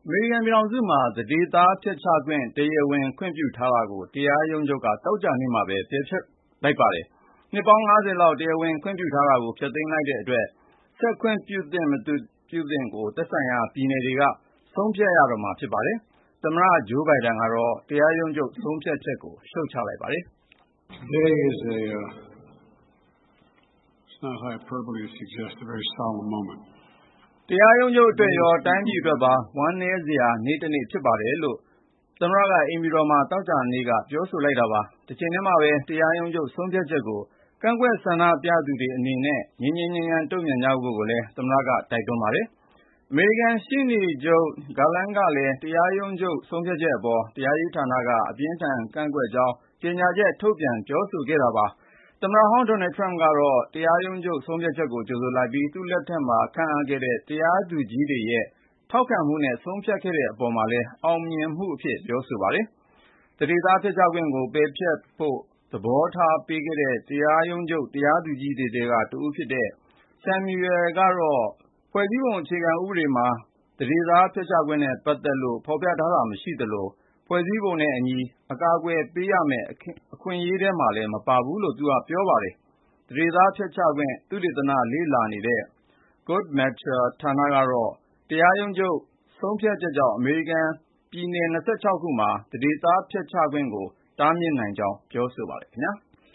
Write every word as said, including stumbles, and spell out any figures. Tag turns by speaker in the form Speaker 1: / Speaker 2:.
Speaker 1: အမေရိကန်ပြည်ထောင်စုမှာသန္ဓေသားဖျက်ချခွင့်တရားဝင်ခွင့်ပြုထားတာကိုတရားရုံးချုပ်ကသောကြာနေ့မှာပဲပယ်ဖျက်လိုက်ပါတယ်။နှစ်ပေါင်း ငါးဆယ်လောက်တရားဝင်ခွင့်ပြုထားတာကိုဖျက်သိမ်းလိုက်တဲ့အတွက်ဆက်ခွင့်ပြုသင့်မပြုသင့်ကိုသက်ဆိုင်ရာပြည်နယ်တွေကဆုံးဖြတ်ရတော့မှာဖြစ်ပါတယ်။သမ္မတဂျိုးဘိုင်ဒန်ကတော့တရားရုံးချုပ်ဆုံးဖြတ်ချက်ကိုရှုတ်ချလိုက်ပါတယ်။
Speaker 2: Today is a uh, it's not hyperbole to suggest a very solemn moment.
Speaker 1: တရားရုံးချုပ်အတွက်ရောတိုင်းပြည်အတွက်ပါဝမ်းနည်းစရာနေ့တစ်နေ့ဖြစ်ပါတယ်လို့သမ္မတကအိမ်ဖြူတော်မှာသောကြာနေ့ကပြောဆိုလိုက်တာပါ။တစ်ချိန်တည်းမှာပဲတရားရုံးချုပ်ဆုံးဖြတ်ချက်ကိုကန့်ကွက်ဆန္ဒပြသူတွေအနေနဲ့ငြိမ်းငြိမ်းချမ်းချမ်းတုံ့ပြန်ကြဖို့ကိုလည်းသမ္မတကတိုက်တွန်းပါတယ်။အမေရိကန်ရှေ့နေချုပ်ဂါလန်းကလည်းတရားရုံးချုပ်ဆုံးဖြတ်ချက်အပေါ်တရားရေးဌာနကအပြင်းထန်ကန့်ကွက်ကြောင်းကြေညာချက်ထုတ်ပြန်ပြောဆိုခဲ့တာပါ။သမ္မတဟောင်းဒေါ်နယ်ထရမ့်ကတော့တရားရုံးချုပ်ဆုံးဖြတ်ချက်ကိုကြိုဆိုလိုက်ပြီးသူ့လက်ထက်မှာခန့်အပ်ခဲ့တဲ့တရားသူကြီးတွေရဲ့ထောက်ခံမှုနဲ့ဆုံးဖြတ်ခဲ့တဲ့အပေါ်မှာလည်းအောင်မြင်မှုအဖြစ်ပြောဆိုပါတယ်။သန္ဓေသားဖျက်ချခွင့်ကိုပယ်ဖျက်ဖို့သဘောထားပေးခဲ့တဲ့တရားရုံးချုပ်တရားသူကြီးတွေထဲကတဦးဖြစ်တဲ့ Samuel ကတော့ဖွဲ့စည်းပုံအခြေခံဥပဒေမှာသန္ဓေသားဖျက်ချခွင့်နဲ့ပတ်သက်လို့ဖော်ပြထားတာမရှိသလိုဖွဲ့စည်းပုံနဲ့အညီအကာအကွယ်ပေးရမယ့်အခွင့်အရေးထဲမှာလည်းမပါဘူးလို့သူကပြောပါတယ်။သန္ဓေသားဖျက်ချခွင့်သုတေသနလေ့လာနေတဲ့ Guttmacher ဌာနကတော့တရားရုံးချုပ်ဆုံးဖြတ်ချက်ကြောင့်အမေရိကန်ပြည်နယ် ၂၆ ခုမှာသန္ဓေသားဖျက်ချခွင့်ကိုတားမြစ်နိုင်ကြောင်းပြောဆိုပါတယ်ခင်ဗျာ